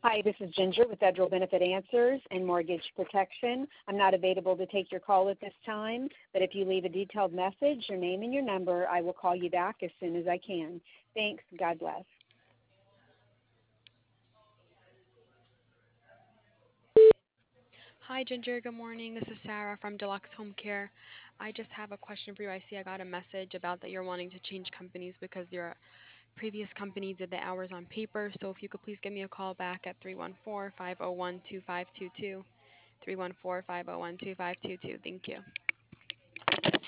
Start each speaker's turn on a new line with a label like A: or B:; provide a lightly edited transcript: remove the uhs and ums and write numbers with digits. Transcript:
A: Hi, this is Ginger with Federal Benefit Answers and Mortgage Protection. I'm not available to take your call at this time, but if you leave a detailed message, your name and your number, I will call you back as soon as I can. Thanks. God bless.
B: Hi, Ginger. Good morning. This is Sarah from Deluxe Home Care. I just have a question for you. I see I got a message about that you're wanting to change companies because your previous company did the hours on paper. So if you could please give me a call back at 314-501-2522. 314-501-2522. Thank you.